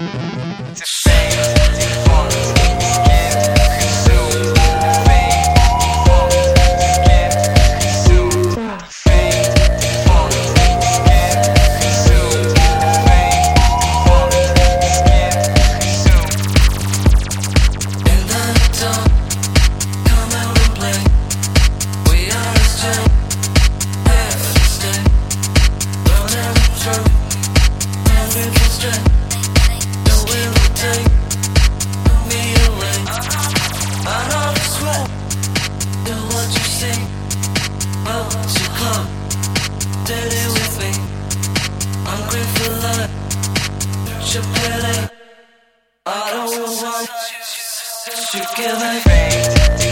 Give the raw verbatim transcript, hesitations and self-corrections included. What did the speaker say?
To fade, default, get consumed. Fade, default, get consumed. Fade, default, get consumed. Fade, default, get consumed. In the dark, come out and play. We are as two, here to stay. Running through every constraint. No will take me away. I know this way. Do what you say. Well, you come daily with me. Hungry for life. Your pity. I don't want you to give me.